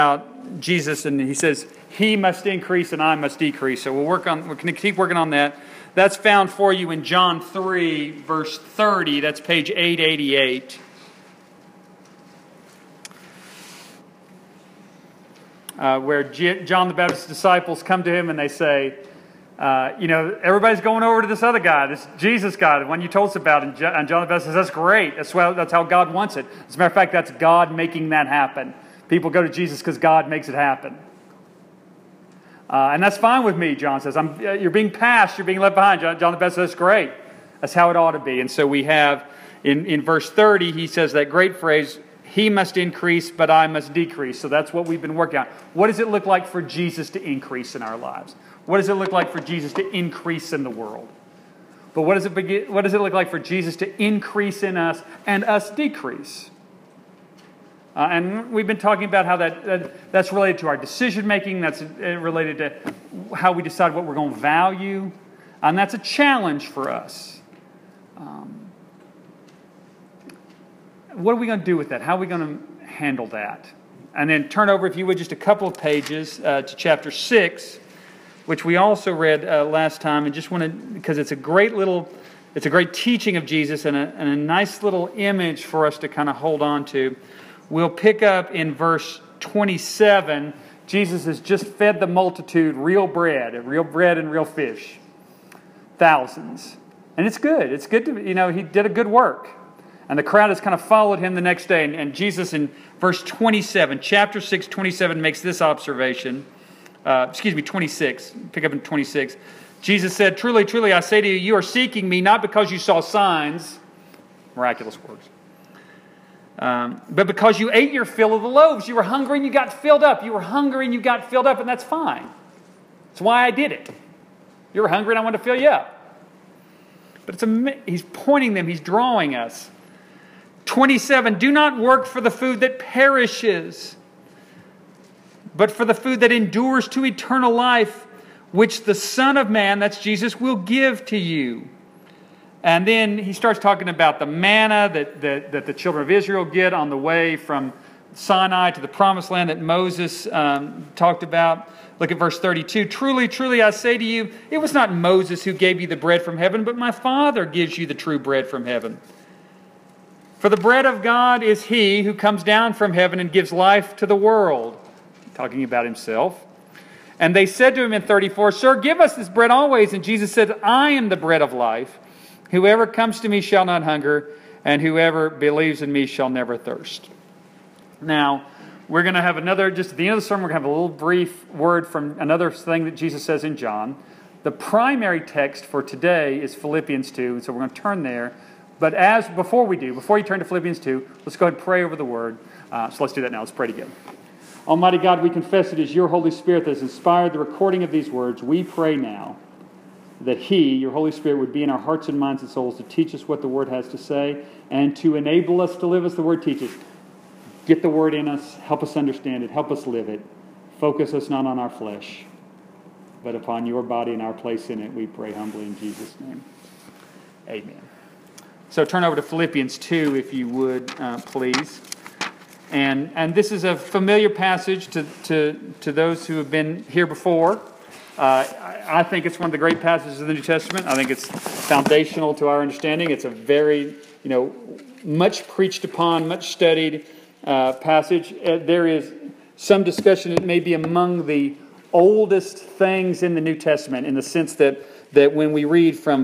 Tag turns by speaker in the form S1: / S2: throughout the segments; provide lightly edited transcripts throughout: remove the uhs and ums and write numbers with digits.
S1: about Jesus, and he says, He must increase and I must decrease. So we're going to keep working on that. That's found for you in John 3, verse 30. That's page 888. Where John the Baptist's disciples come to him and they say, everybody's going over to this other guy, this Jesus guy, the one you told us about. And John the Baptist says, that's great. That's how God wants it. As a matter of fact, that's God making that happen. People go to Jesus because God makes it happen. And that's fine with me, John says. You're being passed, you're being left behind. John the Baptist says, that's great. That's how it ought to be. And so we have, in verse 30, he says that great phrase, He must increase, but I must decrease. So that's what we've been working on. What does it look like for Jesus to increase in our lives? What does it look like for Jesus to increase in the world? But what does it look like for Jesus to increase in us and us decrease? And we've been talking about how that's related to our decision making. That's related to how we decide what we're going to value. And that's a challenge for us. What are we going to do with that? How are we going to handle that? And then turn over, if you would, just a couple of pages to chapter 6, which we also read last time. And just wanted, because it's a great teaching of Jesus and a nice little image for us to kind of hold on to. We'll pick up in verse 27. Jesus has just fed the multitude real bread and real fish. Thousands. And it's good. It's good to, he did a good work. And the crowd has kind of followed him the next day. And Jesus in verse 27, chapter 6, 27 makes this observation. 26. Pick up in 26. Jesus said, Truly, truly, I say to you, you are seeking me not because you saw signs, miraculous works, but because you ate your fill of the loaves. You were hungry and you got filled up. You were hungry and you got filled up, and that's fine. That's why I did it. You were hungry and I wanted to fill you up. But he's pointing them, he's drawing us. 27, do not work for the food that perishes, but for the food that endures to eternal life, which the Son of Man, that's Jesus, will give to you. And then he starts talking about the manna that the children of Israel get on the way from Sinai to the promised land that Moses talked about. Look at verse 32. Truly, truly, I say to you, it was not Moses who gave you the bread from heaven, but my Father gives you the true bread from heaven. For the bread of God is He who comes down from heaven and gives life to the world. Talking about Himself. And they said to Him in 34, Sir, give us this bread always. And Jesus said, I am the bread of life. Whoever comes to me shall not hunger, and whoever believes in me shall never thirst. Now, we're going to have just at the end of the sermon, we're going to have a little brief word from another thing that Jesus says in John. The primary text for today is Philippians 2, so we're going to turn there. But before you turn to Philippians 2, let's go ahead and pray over the Word. So let's do that now. Let's pray together. Almighty God, we confess it is your Holy Spirit that has inspired the recording of these words. We pray now that He, your Holy Spirit, would be in our hearts and minds and souls to teach us what the Word has to say and to enable us to live as the Word teaches. Get the Word in us. Help us understand it. Help us live it. Focus us not on our flesh, but upon your body and our place in it. We pray humbly in Jesus' name. Amen. So turn over to Philippians 2, if you would, please. And this is a familiar passage to those who have been here before. I think it's one of the great passages of the New Testament. I think it's foundational to our understanding. It's a very, much preached upon, much studied passage. There is some discussion it may be among the oldest things in the New Testament, in the sense that when we read from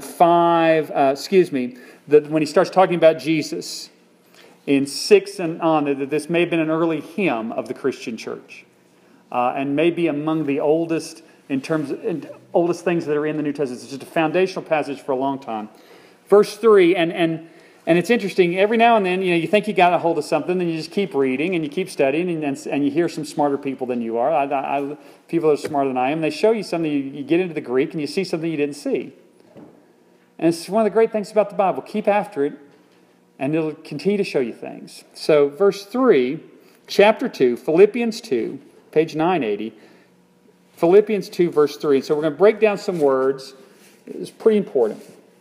S1: when he starts talking about Jesus in 6 and on, that this may have been an early hymn of the Christian church, and may be among the oldest oldest things that are in the New Testament. It's just a foundational passage for a long time. Verse 3, and it's interesting. Every now and then, you think you got a hold of something, and you just keep reading and you keep studying, and you hear some smarter people than you are. People that are smarter than I am. They show you something. You get into the Greek and you see something you didn't see. And it's one of the great things about the Bible. Keep after it, and it'll continue to show you things. So, verse 3, chapter 2, Philippians 2, page 980. Philippians 2, verse 3. So we're going to break down some words. It's pretty important.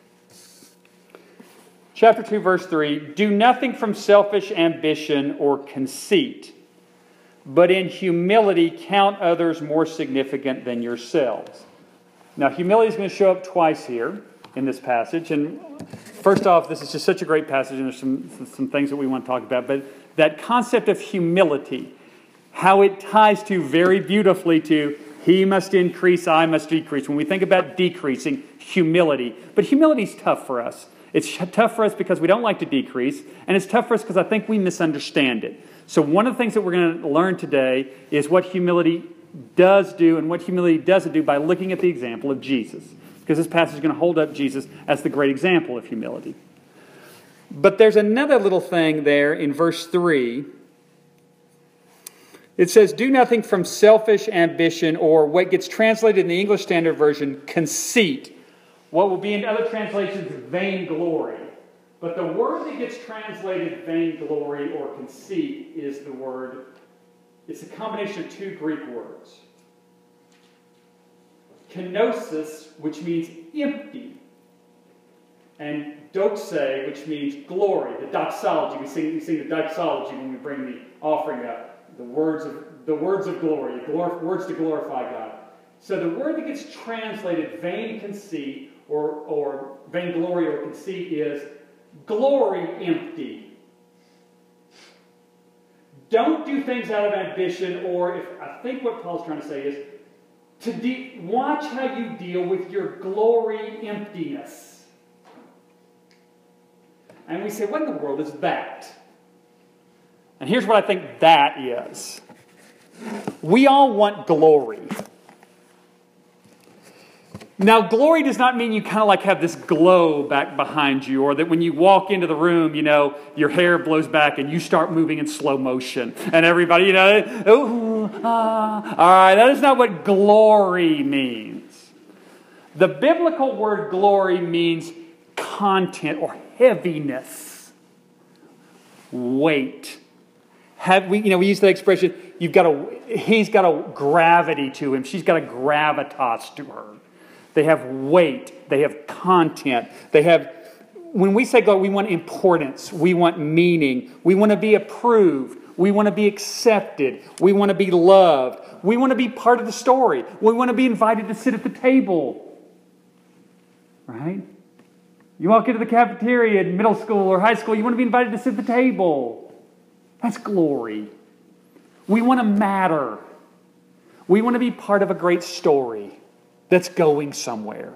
S1: Chapter 2, verse 3. Do nothing from selfish ambition or conceit, but in humility count others more significant than yourselves. Now, humility is going to show up twice here in this passage. And first off, this is just such a great passage, and there's some things that we want to talk about. But that concept of humility, how it ties to very beautifully to he must increase, I must decrease. When we think about decreasing, humility. But humility is tough for us. It's tough for us because we don't like to decrease, and it's tough for us because I think we misunderstand it. So one of the things that we're going to learn today is what humility does do and what humility doesn't do by looking at the example of Jesus. Because this passage is going to hold up Jesus as the great example of humility. But there's another little thing there in verse 3. It says, do nothing from selfish ambition, or what gets translated in the English Standard Version, conceit. What will be in other translations, vainglory. But the word that gets translated vainglory or conceit is the word, it's a combination of two Greek words. Kenosis, which means empty, and doxe, which means glory, the doxology. We sing the doxology when we bring the offering up. The words of glory, words to glorify God. So the word that gets translated vain conceit or vainglory or conceit is glory empty. Don't do things out of ambition, or I think what Paul's trying to say is to watch how you deal with your glory emptiness. And we say, what in the world is that? And here's what I think that is. We all want glory. Now, glory does not mean you kind of like have this glow back behind you, or that when you walk into the room, your hair blows back and you start moving in slow motion. And everybody, all right, that is not what glory means. The biblical word glory means content or heaviness, weight. We use that expression, he's got a gravity to him. She's got a gravitas to her. They have weight. They have content. When we say God, we want importance. We want meaning. We want to be approved. We want to be accepted. We want to be loved. We want to be part of the story. We want to be invited to sit at the table. Right? You walk into the cafeteria in middle school or high school, you want to be invited to sit at the table. That's glory. We want to matter. We want to be part of a great story that's going somewhere.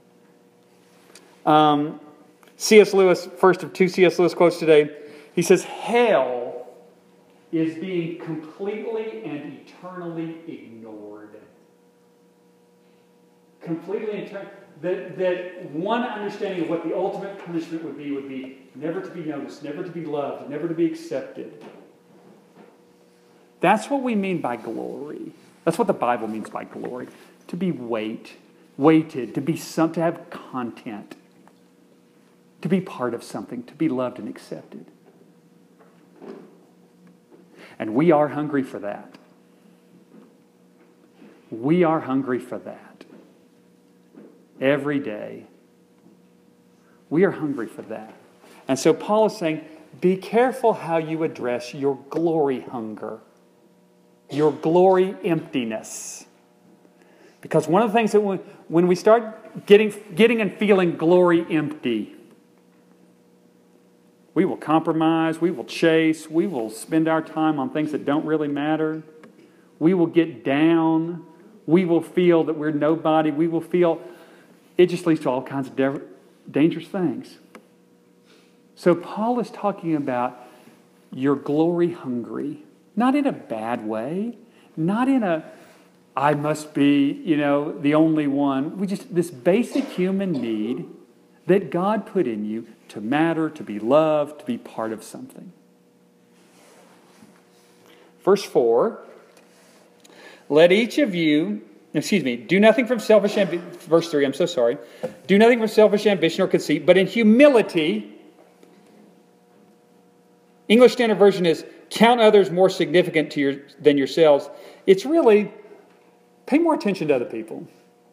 S1: C.S. Lewis, first of two C.S. Lewis quotes today, he says, hell is being completely and eternally ignored. Completely and eternally. That one understanding of what the ultimate punishment would be never to be noticed, never to be loved, never to be accepted. That's what we mean by glory. That's what the Bible means by glory. To be weighted, to have content, to be part of something, to be loved and accepted. And we are hungry for that. We are hungry for that. Every day. We are hungry for that. And so Paul is saying, be careful how you address your glory hunger, your glory emptiness. Because one of the things that when we start getting and feeling glory empty, we will compromise, we will chase, we will spend our time on things that don't really matter. We will get down. We will feel that we're nobody. We will feel... It just leads to all kinds of dangerous things. So Paul is talking about you're glory hungry. Not in a bad way. Not in a, I must be, the only one. This basic human need that God put in you to matter, to be loved, to be part of something. Verse 4, do nothing from selfish ambition. Verse 3, I'm so sorry. Do nothing from selfish ambition or conceit, but in humility. English Standard Version is count others more significant than yourselves. It's really pay more attention to other people.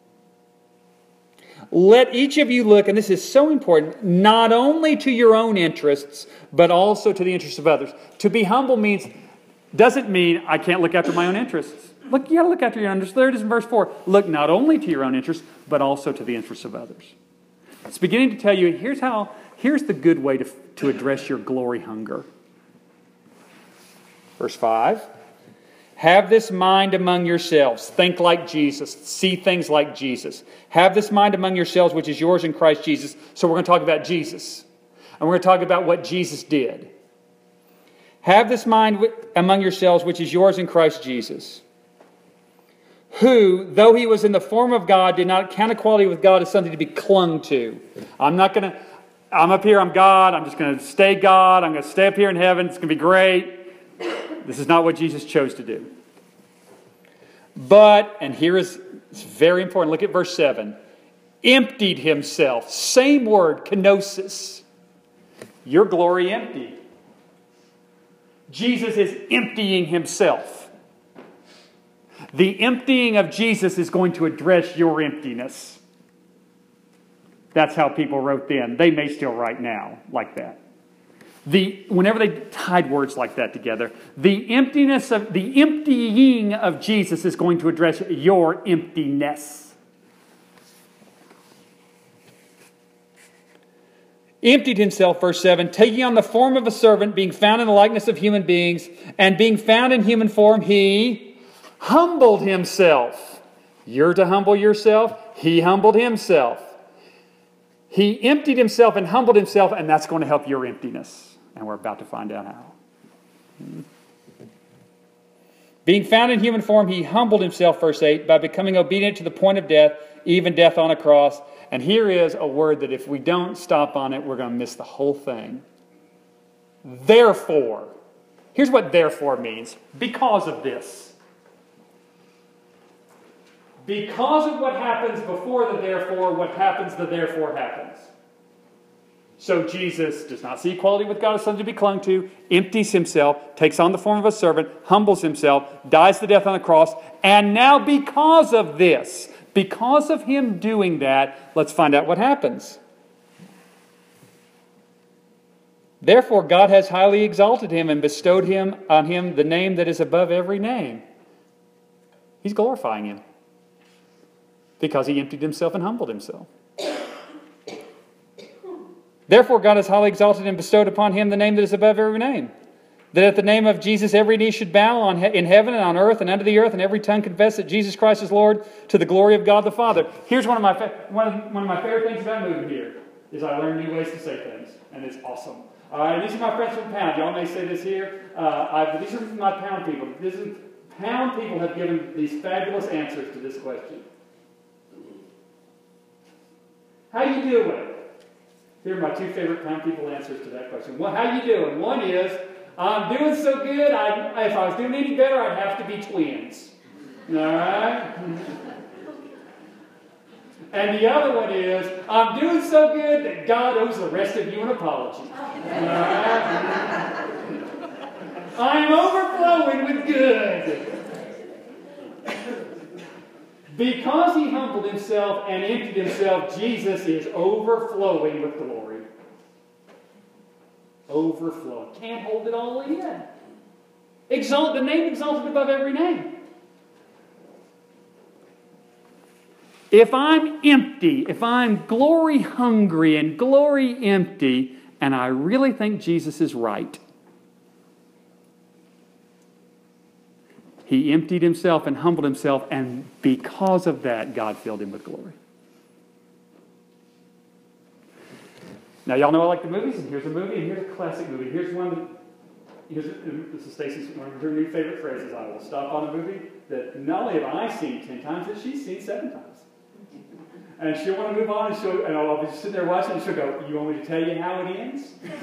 S1: Let each of you look, and this is so important, not only to your own interests, but also to the interests of others. To be humble means doesn't mean I can't look after my own interests. Look, you got to look after your own interests. There it is in verse 4. Look not only to your own interests, but also to the interests of others. It's beginning to tell you, here's the good way to address your glory hunger. Verse 5. Have this mind among yourselves. Think like Jesus. See things like Jesus. Have this mind among yourselves, which is yours in Christ Jesus. So we're going to talk about Jesus. And we're going to talk about what Jesus did. Have this mind among yourselves, which is yours in Christ Jesus. Who, though he was in the form of God, did not count equality with God as something to be clung to. I'm up here, I'm God. I'm just going to stay God. I'm going to stay up here in heaven. It's going to be great. This is not what Jesus chose to do. But, and it's very important, look at verse 7. Emptied himself. Same word, kenosis. Your glory empty. Jesus is emptying himself. The emptying of Jesus is going to address your emptiness. That's how people wrote then. They may still write now like that. Whenever they tied words like that together, the emptying of Jesus is going to address your emptiness. Emptied himself, verse 7, taking on the form of a servant, being found in the likeness of human beings, and being found in human form, he humbled himself. You're to humble yourself. He humbled himself. He emptied himself and humbled himself, and that's going to help your emptiness. And we're about to find out how. Being found in human form, he humbled himself, verse 8, by becoming obedient to the point of death, even death on a cross. And here is a word that if we don't stop on it, we're going to miss the whole thing. Therefore. Here's what therefore means. Because of this. Because of what happens before the therefore, what happens, the therefore happens. So Jesus does not see equality with God as something to be clung to, empties himself, takes on the form of a servant, humbles himself, dies the death on the cross, and now because of this, because of him doing that, let's find out what happens. Therefore God has highly exalted him and bestowed on him the name that is above every name. He's glorifying him because he emptied himself and humbled himself. Therefore God has highly exalted and bestowed upon him the name that is above every name. That at the name of Jesus every knee should bow in heaven and on earth and under the earth, and every tongue confess that Jesus Christ is Lord, to the glory of God the Father. Here's one of my favorite things about moving here, is I learn new ways to say things, and it's awesome. All right, these are my friends from Pound. Y'all may say this here. These are my Pound people. Pound people have given these fabulous answers to this question. How you doing? Here are my two favorite Pound people answers to that question. Well, how you doing? One is, I'm doing so good, if I was doing any better, I'd have to be twins. All right? And the other one is, I'm doing so good that God owes the rest of you an apology. All right? I'm overflowing with good. Because he humbled himself and emptied himself, Jesus is overflowing with glory. Overflowing. Can't hold it all in. The name exalted above every name. If I'm empty, if I'm glory hungry and glory empty, and I really think Jesus is right, he emptied himself and humbled himself, and because of that, God filled him with glory. Now, y'all know I like the movies, and here's a movie, and here's a classic movie. Here's one. This is Stacy's one of her new favorite phrases. I will stop on a movie that not only have I seen 10 times, but she's seen 7 times. And she'll want to move on, and I'll be sitting there watching, and she'll go, "You want me to tell you how it ends?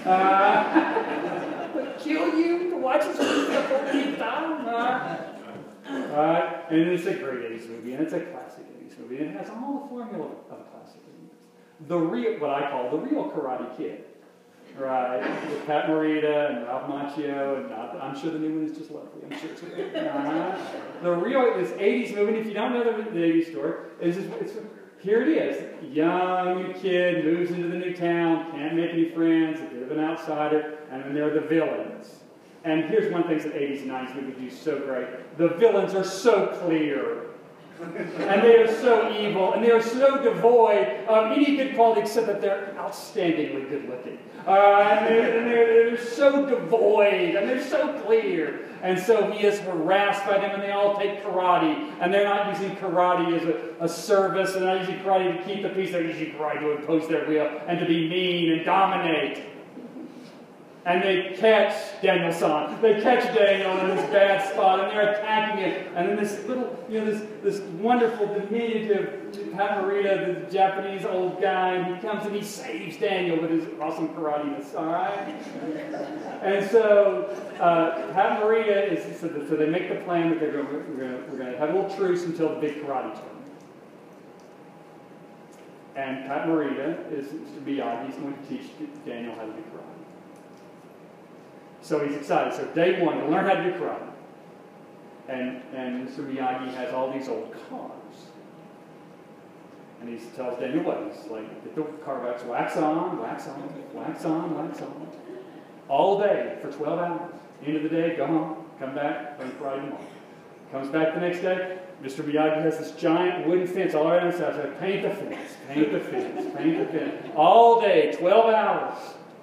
S1: Kill you to watch this movie the 14th time?" And it's a great 80s movie, and it's a classic 80s movie, and it has all the formula of a classic 80s. What I call the real Karate Kid. Right, with Pat Morita and Ralph Macchio, and I'm sure the new one is just lovely. I'm sure it's great. This 80s movie, and if you don't know the 80s story, here it is. Young kid moves into the new town, can't make any friends, a bit of an outsider, and then there are the villains. And here's one thing that 80s and 90s movies do so great. The villains are so clear. And they are so evil. And they are so devoid of any good quality except that they're outstandingly good looking. And they're so devoid. And they're so clear. And so he is harassed by them, and they all take karate. And they're not using karate as a service. They're not using karate to keep the peace. They're using karate to impose their will and to be mean and dominate. And they catch Daniel-san. They catch Daniel in this bad spot, and they're attacking it. And then this little, this wonderful, diminutive Pat Morita, the Japanese old guy, and he comes and he saves Daniel with his awesome karate-ness, all right? And so Pat Morita is, so they make the plan that we're going to have a little truce until the big karate tournament. And Pat Morita is Mr. Miyagi. He's going to teach Daniel how to do karate. So he's excited. So day one, to learn how to do karate. And Mr. Miyagi has all these old cars. And he tells Daniel what? He's like, get the car wax, wax on, wax on, wax on, wax on. All day for 12 hours. End of the day, go home, come back, play karate tomorrow. Comes back the next day, Mr. Miyagi has this giant wooden fence all around his house. Paint the fence, paint the fence, paint the fence. All day, 12 hours.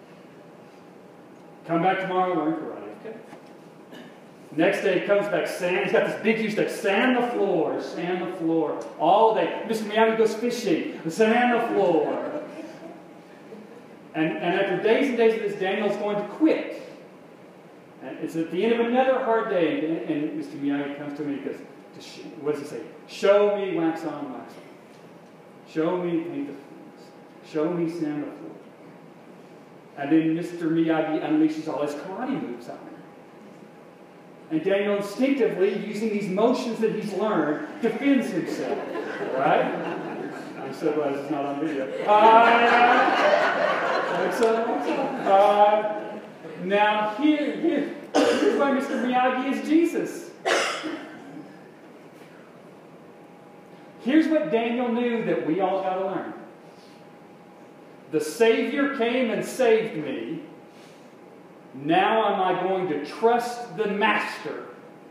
S1: Come back tomorrow, learn karate. Okay. Next day, he comes back, sand. He's got this big huge stick. Sand the floor, all day. Mr. Miyagi goes fishing. Sand the floor. And after days and days of this, Daniel's going to quit. And it's at the end of another hard day, and Mr. Miyagi comes to me and goes, what does he say? Show me wax on, wax on. Show me paint the fence. Show me sand the floor. And then Mr. Miyagi unleashes all his karate moves on him. And Daniel instinctively, using these motions that he's learned, defends himself. Right? I'm so glad this is not on video. Now, here's why Mr. Miyagi is Jesus. Here's what Daniel knew that we all got to learn. The Savior came and saved me. Now am I going to trust the Master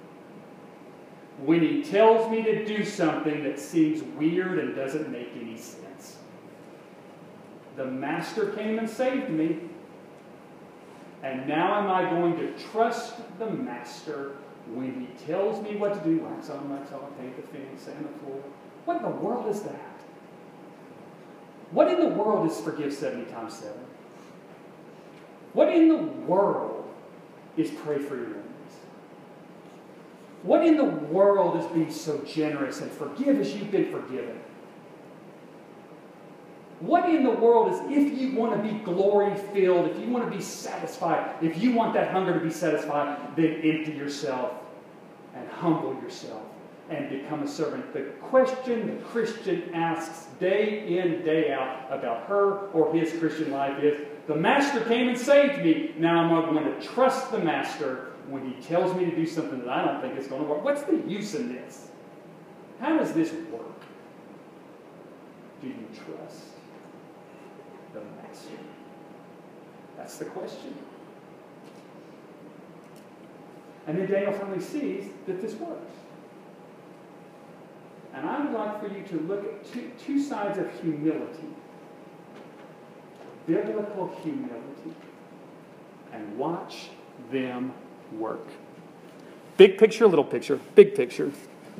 S1: when He tells me to do something that seems weird and doesn't make any sense? The Master came and saved me. And now am I going to trust the Master when He tells me what to do? Wax on, paint the fence, sand the floor. What in the world is that? What in the world is forgive 70 times 7? What in the world is pray for your enemies? What in the world is being so generous and forgive as you've been forgiven? What in the world is if you want to be glory-filled, if you want to be satisfied, if you want that hunger to be satisfied, then empty yourself and humble yourself and become a servant. The question the Christian asks day in, day out about her or his Christian life is, the Master came and saved me. Now I'm going to trust the Master when He tells me to do something that I don't think is going to work. What's the use in this? How does this work? Do you trust the Master? That's the question. And then Daniel finally sees that this works. And I would like for you to look at two sides of humility. Biblical humility. And watch them work. Big picture, little picture. Big picture.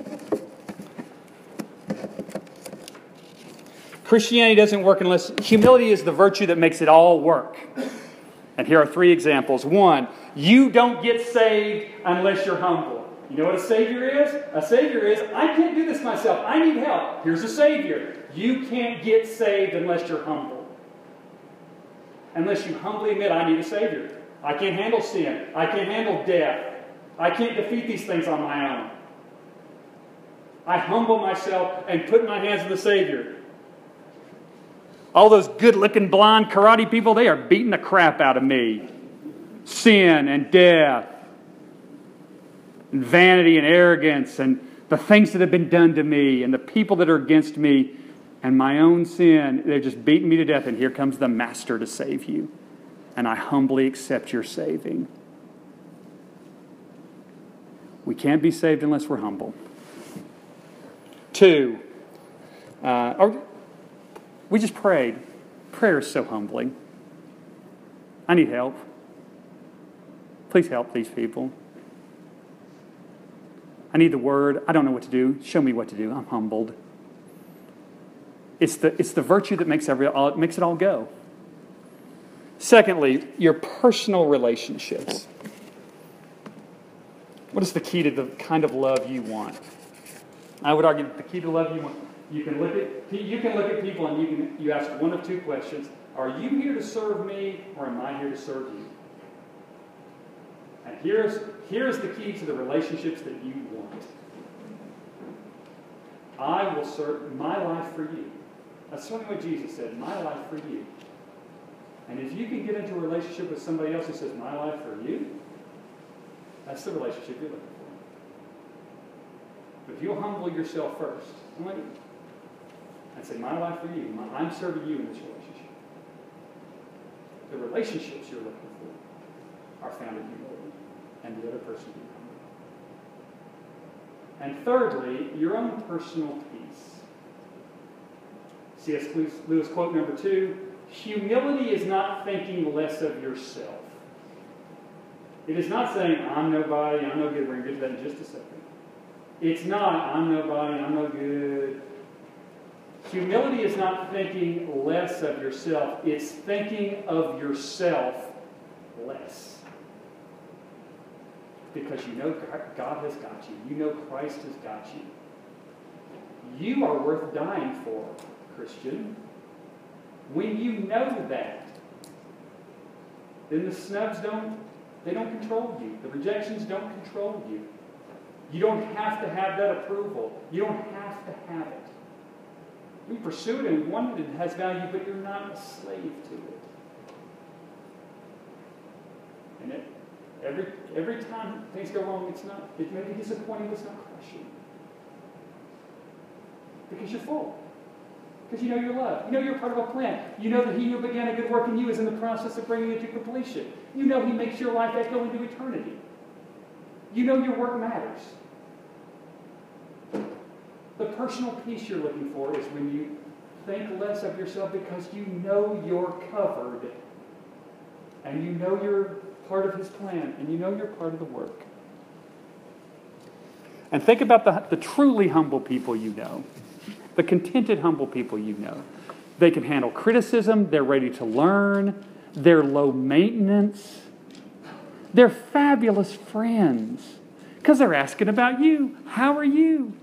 S1: Christianity doesn't work unless... Humility is the virtue that makes it all work. And here are 3 examples. 1, you don't get saved unless you're humble. You know what a Savior is? A Savior is, I can't do this myself. I need help. Here's a Savior. You can't get saved unless you're humble. Unless you humbly admit, I need a Savior. I can't handle sin. I can't handle death. I can't defeat these things on my own. I humble myself and put my hands on the Savior. All those good-looking blonde karate people, they are beating the crap out of me. Sin and death. And vanity and arrogance and the things that have been done to me and the people that are against me and my own sin, they're just beating me to death. And here comes the Master to save you. And I humbly accept your saving. We can't be saved unless we're humble. 2, we just prayed. Prayer is so humbling. I need help. Please help these people. I need the word. I don't know what to do. Show me what to do. I'm humbled. It's the virtue that makes it all go. Secondly, your personal relationships. What is the key to the kind of love you want? I would argue that the key to love you want. You can look at people and you ask one of 2 questions. Are you here to serve me, or am I here to serve you? And here's the key to the relationships that you want. I will serve my life for you. That's certainly what Jesus said, my life for you. And if you can get into a relationship with somebody else who says, my life for you, that's the relationship you're looking for. But if you'll humble yourself first, and say, my life for you, I'm serving you in this relationship. The relationships you're looking for are found in humility, and the other person being humble. And thirdly, your own personal peace. C.S. Lewis quote number 2, humility is not thinking less of yourself. It is not saying, I'm nobody, I'm no good. We're going to get to that in just a second. It's not, I'm nobody, I'm no good. Humility is not thinking less of yourself. It's thinking of yourself less. Because you know God has got you. You know Christ has got you. You are worth dying for, Christian. When you know that, then the snubs don't control you. The rejections don't control you. You don't have to have that approval. You don't have to have it. We pursue it and want it, it has value, but you're not a slave to it. And every time things go wrong, it may be disappointing, but it's not crushing. Because you're full. Because you know you're loved. You know you're part of a plan. You know that he who began a good work in you is in the process of bringing it to completion. You know he makes your life echo into eternity. You know your work matters. The personal peace you're looking for is when you think less of yourself because you know you're covered. And you know you're part of his plan. And you know you're part of the work. And think about the truly humble people you know. The contented, humble people you know. They can handle criticism. They're ready to learn. They're low maintenance. They're fabulous friends. Because they're asking about you. How are you?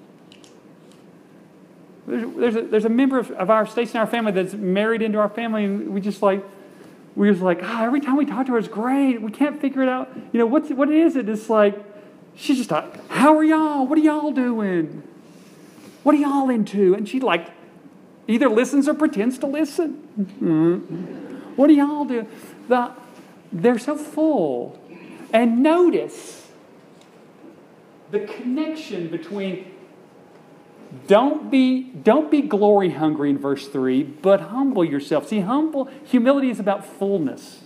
S1: There's a member of our Stacy and our family that's married into our family, and we're just like, every time we talk to her, it's great. We can't figure it out. You know, what is it? It's like, she's just like, how are y'all? What are y'all doing? What are y'all into? And she like either listens or pretends to listen. What do y'all do? They're so full. And notice the connection between don't be glory hungry in verse 3, but humble yourself. See, humility is about fullness.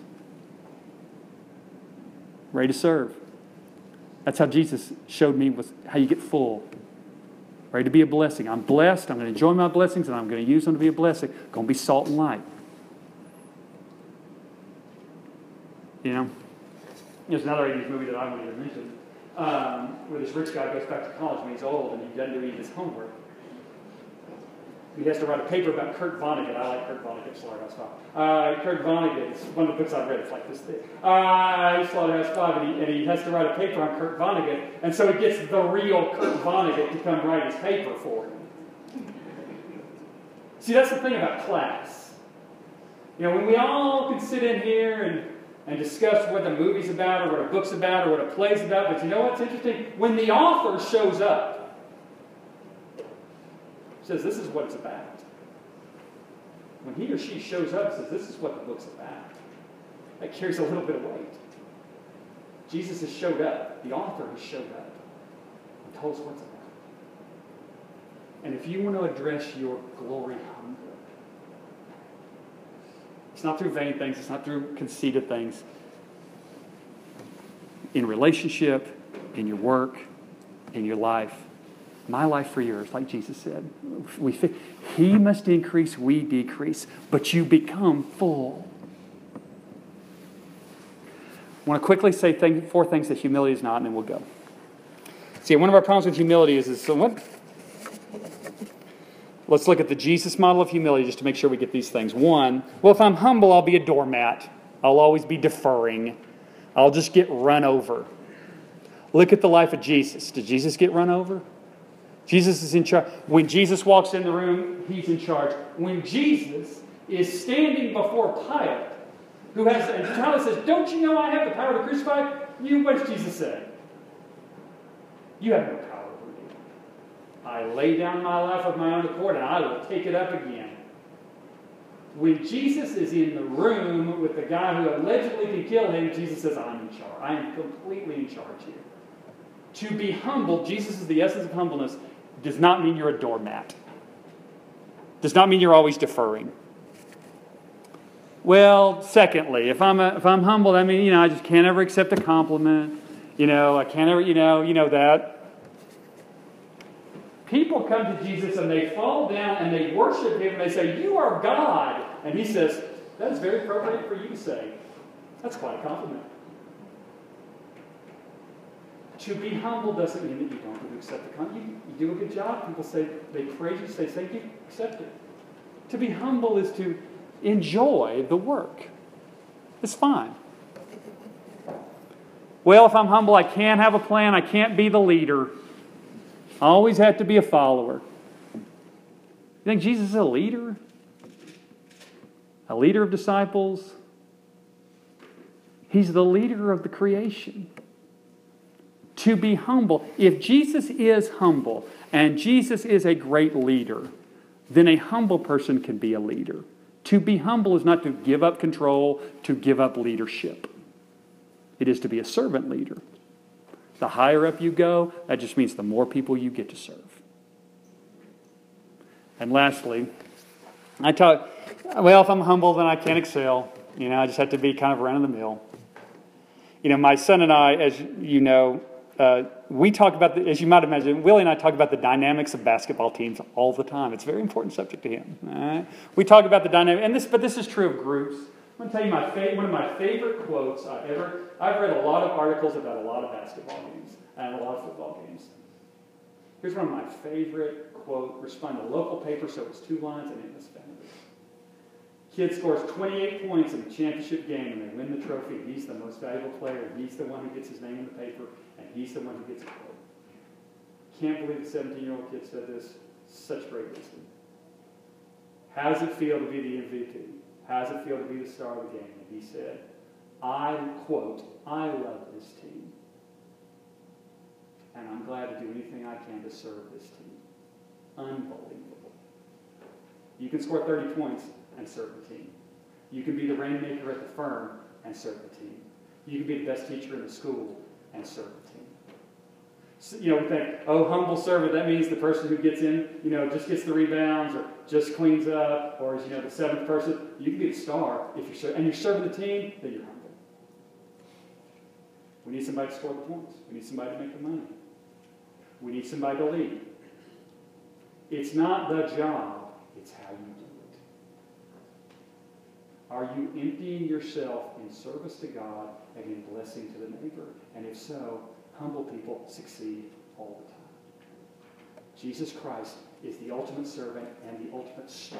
S1: Ready to serve. That's how Jesus showed me was how you get full. Ready to be a blessing. I'm blessed. I'm going to enjoy my blessings, and I'm going to use them to be a blessing. I'm going to be salt and light. You know, there's another 80s movie that I wanted to mention, where this rich guy goes back to college when he's old and he doesn't do any of his homework. He has to write a paper about Kurt Vonnegut. I like Kurt Vonnegut, Slaughterhouse 5. Kurt Vonnegut, it's one of the books I've read, it's like this thick. Slaughterhouse 5, and he has to write a paper on Kurt Vonnegut, and so he gets the real Kurt Vonnegut to come write his paper for him. See, that's the thing about class. You know, when we all can sit in here and discuss what the movie's about, or what a book's about, or what a play's about, but you know what's interesting? When the author shows up, says this is what it's about. When he or she shows up and says this is what the book's about, that carries a little bit of weight. Jesus has showed up. The author has showed up and told us what it's about. And if you want to address your glory hunger, it's not through vain things. It's not through conceited things. In relationship, in your work, in your life. My life for yours, like Jesus said. He must increase, we decrease, but you become full. I want to quickly say 4 things that humility is not, and then we'll go. See, one of our problems with humility is so what? Let's look at the Jesus model of humility just to make sure we get these things. 1, well, if I'm humble, I'll be a doormat. I'll always be deferring. I'll just get run over. Look at the life of Jesus. Did Jesus get run over? Jesus is in charge. When Jesus walks in the room, he's in charge. When Jesus is standing before Pilate, and Pilate says, don't you know I have the power to crucify you? What does Jesus say? You have no power over me. I lay down my life of my own accord, and I will take it up again. When Jesus is in the room with the guy who allegedly can kill him, Jesus says, I'm in charge. I am completely in charge here. To be humble, Jesus is the essence of humbleness, does not mean you're a doormat. Does not mean you're always deferring. Well, secondly, if I'm humble, I mean, I just can't ever accept a compliment. I can't ever, you know that. People come to Jesus and they fall down and they worship him and they say, you are God. And he says, that is very appropriate for you to say. That's quite a compliment. To be humble doesn't mean that you don't have to accept the compliment. You do a good job. People say, they praise you, say, thank you, accept it. To be humble is to enjoy the work. It's fine. Well, if I'm humble, I can't have a plan. I can't be the leader. I always have to be a follower. You think Jesus is a leader? A leader of disciples? He's the leader of the creation. To be humble. If Jesus is humble and Jesus is a great leader, then a humble person can be a leader. To be humble is not to give up control, to give up leadership. It is to be a servant leader. The higher up you go, that just means the more people you get to serve. And lastly, if I'm humble, then I can't excel. I just have to be kind of run-of-the-mill. My son and I, as you know, we talk about, as you might imagine, Willie and I talk about the dynamics of basketball teams all the time. It's a very important subject to him. All right? We talk about the dynamic, but this is true of groups. I'm going to tell you one of my favorite quotes I've read a lot of articles about a lot of basketball games and a lot of football games. Here's one of my favorite quotes, written by the local paper, so it was 2 lines, and it was fabulous. Kid scores 28 points in the championship game, and they win the trophy. He's the most valuable player. He's the one who gets his name in the paper, and he's the one who gets a quote. Can't believe the 17-year-old kid said this. Such great wisdom. How does it feel to be the MVP? How does it feel to be the star of the game? And he said, I love this team. And I'm glad to do anything I can to serve this team. Unbelievable. You can score 30 points and serve the team. You can be the rainmaker at the firm and serve the team. You can be the best teacher in the school and serve the team. So, we think, humble servant, that means the person who gets in, just gets the rebounds or just cleans up or is, the 7th person. You can be the star if you're serving the team, then you're humble. We need somebody to score the points. We need somebody to make the money. We need somebody to lead. It's not the job, it's how you do it. Are you emptying yourself in service to God and in blessing to the neighbor? And if so, humble people succeed all the time. Jesus Christ is the ultimate servant and the ultimate star.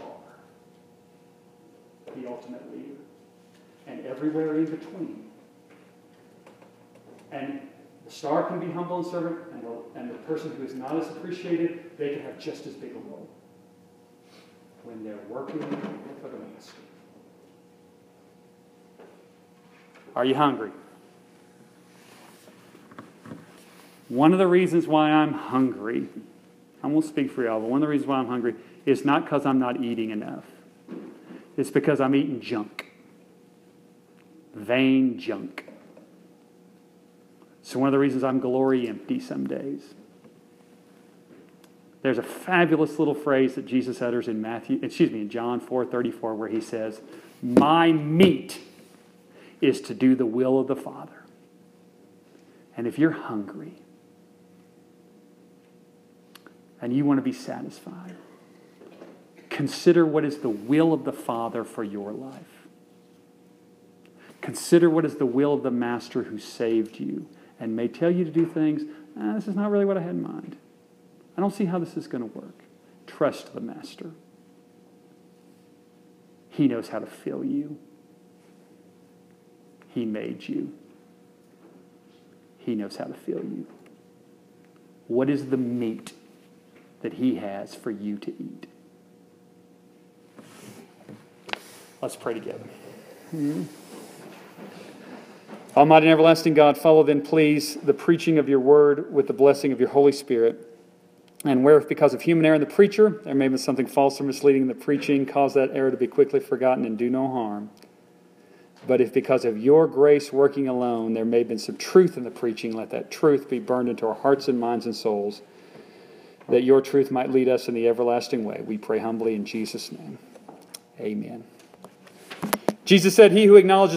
S1: The ultimate leader. And everywhere in between. And the star can be humble and servant, and the person who is not as appreciated, they can have just as big a role when they're working for the master. Are you hungry? One of the reasons why I'm hungry, I won't speak for y'all, but one of the reasons why I'm hungry is not because I'm not eating enough. It's because I'm eating junk. Vain junk. So one of the reasons I'm glory empty some days. There's a fabulous little phrase that Jesus utters in John 4:34, where he says, my meat is to do the will of the Father. And if you're hungry, and you want to be satisfied, consider what is the will of the Father for your life. Consider what is the will of the Master who saved you and may tell you to do things, this is not really what I had in mind. I don't see how this is going to work. Trust the Master. He knows how to fill you. He made you. He knows how to fill you. What is the meat that He has for you to eat? Let's pray together. Almighty and everlasting God, follow then, please, the preaching of your word with the blessing of your Holy Spirit. And where, if because of human error in the preacher, there may have been something false or misleading in the preaching, cause that error to be quickly forgotten and do no harm. But if because of your grace working alone, there may have been some truth in the preaching, let that truth be burned into our hearts and minds and souls, that your truth might lead us in the everlasting way. We pray humbly in Jesus' name. Amen. Jesus said, he who acknowledges